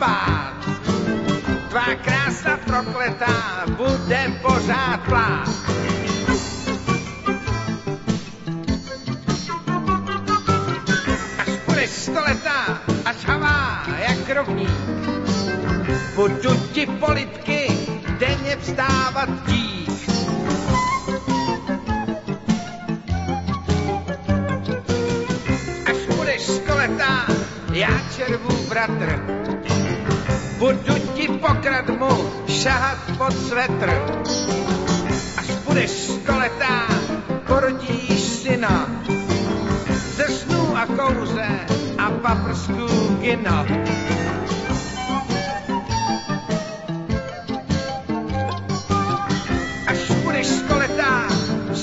spát. Tvá krása prokletá bude pořád plát. Až budeš stoletá a žhavá jak rovník, budu ti politky denně vstávat dík. Až budeš stoletá, já červů bratr, budu ti pokradmu šahat pod svetr. Až budeš stoletá, porodíš syna ze snů a kouře a paprsků kino.